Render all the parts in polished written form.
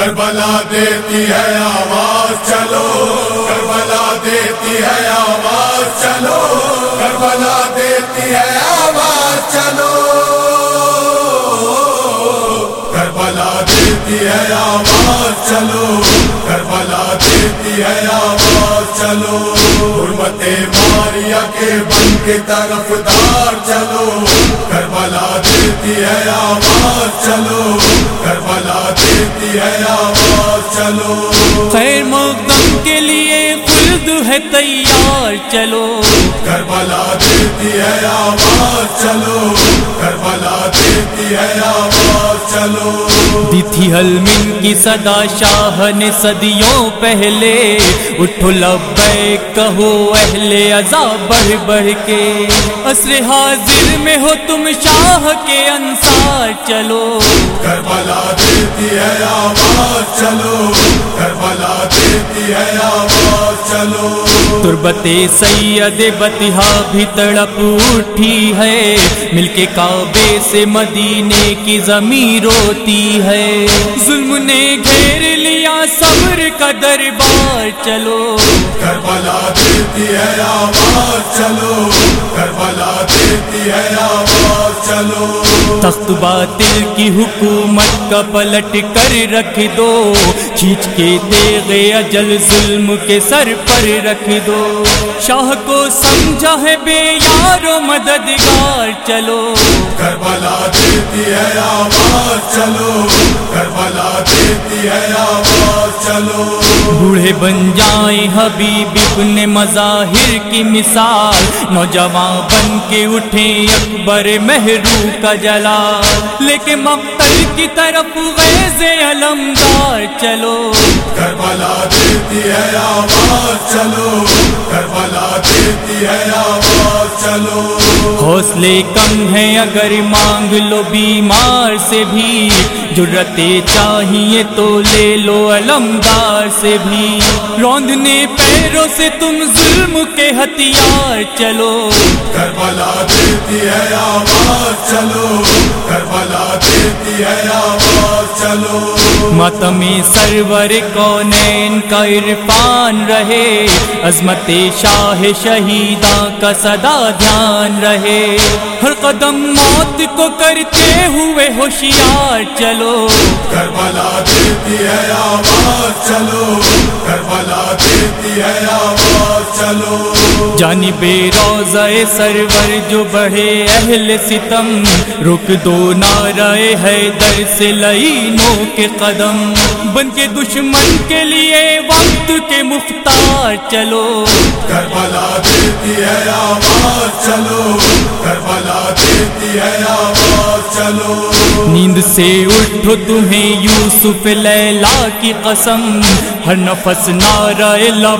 کربلا دیتی ہے آواز چلو، کربلا دیتی ہے آواز چلو، کربلا دیتی ہے آواز چلو، کربلا دیتی ہے آواز چلو، کربلا دیتی ہے آواز چلو، حرمت ماریا کے بن کی طرف دار چلو، کربلا دیتی ہے آواز چلو، کربلا دیتی ہے آواز چلو، خیر مقدم کے لیے خلد ہے تیار چلو، کربلا دیتی ہے آواز چلو، کربلا دیتی ہے آواز چلو، دی تھی حلمن کی صدا شاہ نے صدیوں پہلے، اٹھو لبیک کہو اہل عزا بڑھ بڑھ کے، عصر حاضر میں ہو تم شاہ کے انصار چلو، کربلا دیتی ہے آواز چلو، کربلا دیتی ہے آواز چلو، تربت سید بطحا بھی تڑپ اٹھی ہے، مل کے کعبے سے مدینے کی زمین روتی ہے، ظلم نے گھیر لیا صبر کا دربار چلو، کربلا دیتی ہے آواز چلو، کربلا دیتی ہے آواز چلو، تخت باطل کی حکومت کا پلٹ کر رکھ دو، کھینچ کے تیغ اجل ظلم کے سر پر رکھ دو، شاہ کو سمجھا ہے بے یار و مددگار چلو، کربلا دیتی ہے آواز چلو، کربلا دیتی ہے آواز چلو، بوڑھے بن جائیں حبیب ابن مظاہر کی مثال، نوجوان بن کے اٹھیں اکبر مہرو کا جلال، لے کے مقتل کی طرف غیظ علمدار چلو، کربلا دیتی ہے آواز چلو، کربلا دیتی ہے آواز چلو، حوصلے کم ہیں اگر مانگ لو بیمار سے بھی، جرتیں چاہیے تو لے لو علمدار سے بھی، روندنے پیروں سے تم ظلم کے ہتھیار چلو، کربلا دیتی ہے آواز چلو، کربلا دیتی ہے آواز چلو، ماتم سرور کونین کا عرفان رہے، عظمت شاہ شہیداں کا سدا دھیان رہے، ہر قدم موت کو کرتے ہوئے ہوشیار چلو، کربلا دیتی ہے آواز چلو، کربلا دیتی ہے آواز چلو، جانب روضہ سرور جو بڑھے اہل ستم، رک دو نعرہ حیدر سے لعینوں کے قدم، بن کے دشمن کے لیے وقت کے مختار چلو، کربلا دیتی ہے آواز چلو، کربلا دیتی ہے آواز چلو، نیند سے اٹھو تمہیں یوسف لیلا کی قسم، ہر نفس نعرہ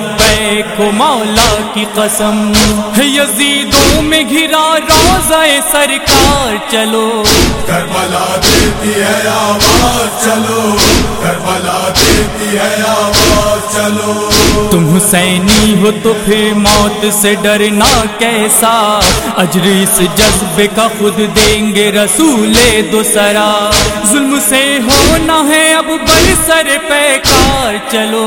لبیک و مولا کی قسم، ہے یزیدوں میں گھرا روضہ سرکار چلو، کربلا دیتی ہے آواز چلو، کربلا دیتی ہے آواز چلو، تم حسینی ہو تو پھر موت سے ڈرنا کیسا، اجر اس جذبے کا خود دیں گے رسول دوسرا، ظلم سے ہونا ہے اب برسر پیکار چلو،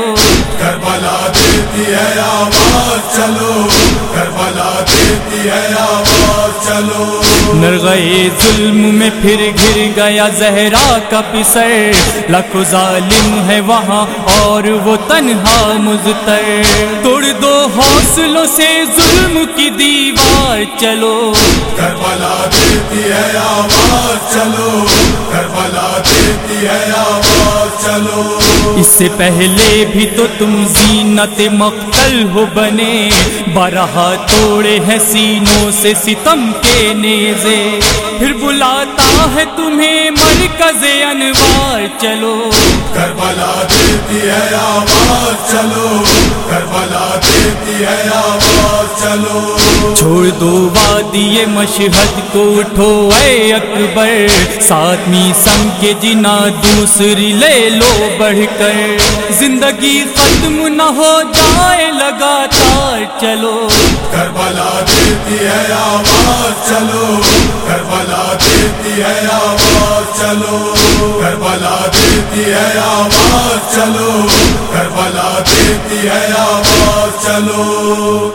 کربلا دیتی ہے آواز چلو، کربلا دیتی ہے آواز چلو، نرغے ظلم میں پھر گر گیا زہرا کا پسر، لاکھوں ظالم ہے وہاں اور وہ تنہا مضطر، توڑ دو حوصلوں سے ظلم کی دیوار چلو، کربلا دیتی ہے آواز چلو، کربلا دیتی ہے آواز چلو، اس سے پہلے بھی تو تم زینت مقتل ہو بنے، بارہا توڑے ہیں سینوں سے ستم کے نیزے، پھر بلاتا ہے تمہیں مرکز انوار چلو، کربلا دیتی ہے آواز چلو، کربلا دیتی ہے آواز چلو، چھوڑ دو وادی مشہد کو اٹھو اے اکبر، ساتویں سنگ کے جنا دوسری لے لو بڑھ کر، کر زندگی ختم نہ ہو جائے لگاتار چلو کربلا دیتی ہے آواز چلو کربلا دیتی ہے آواز چلو کربلا دیتی ہے آواز چلو کربلا دیتی ہے آواز چلو